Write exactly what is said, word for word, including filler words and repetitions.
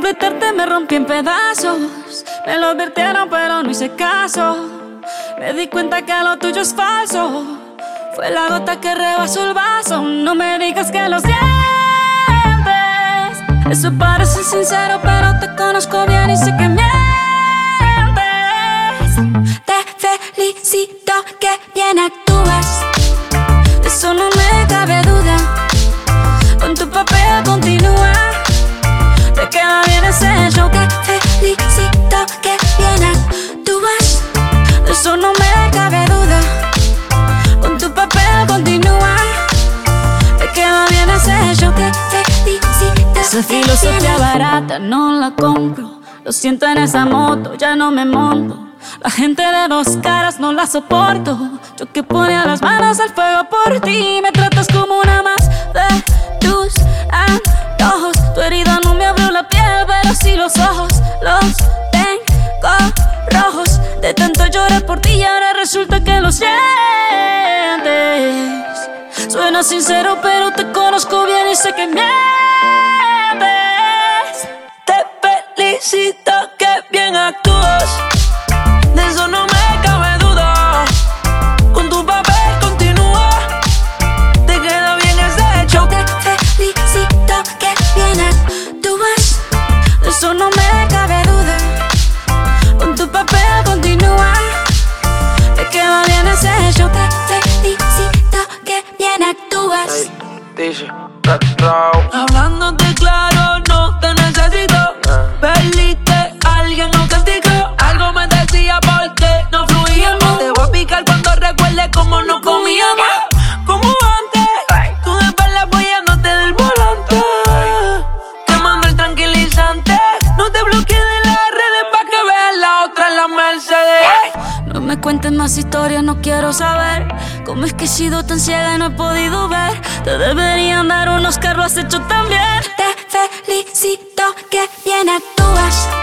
completarte me rompí en pedazos. Me lo advirtieron pero no hice caso. Me di cuenta que lo tuyo es falso. Fue la gota que rebasó el vaso. No me digas que lo sientes. Eso parece sincero pero te conozco bien y sé que mientes. Te felicito que bien actúas. De eso no me cabe duda. Con tu papel continúa. Te queda bien ese show. Te felicito que bien actúas. De eso no me cabe duda. Con tu papel continúa. Te queda bien ese show. Te felicito. Esa filosofía barata no la compro. Lo siento en esa moto, ya no me monto. La gente de dos caras no la soporto. Yo que ponía las manos al fuego por ti. Me tratas como una más de tus antojos. Tu herida no me abrió la piel, pero sí los ojos. Los tengo rojos. De tanto lloré por ti y ahora resulta que lo sientes. Suena sincero pero te conozco bien y sé que mientes. Te felicito que bien actúas. De eso no me cabe duda. Con tu papel continúa. Te queda bien ese show. Te felicito que bien actúas. De eso no me cabe duda. Con tu papel continúa. Te queda bien ese show. Te felicito que bien actúas. Dice, Raúl. Hablándote claro, no te necesito. Perdiste, alguien no castigó. Algo me decía porque no fluíamos. Te voy a picar cuando recuerde cómo no comíamos. Como antes, tú de espalda apoyándote del volante. Quemando el tranquilizante. No te bloquees de las redes pa' que veas la otra en la Mercedes. No me cuentes más historias, no quiero saber cómo es que he sido tan ciega y no he podido ver. Te deberían dar un Oscar, lo has hecho tan bien. Te felicito que bien actúas.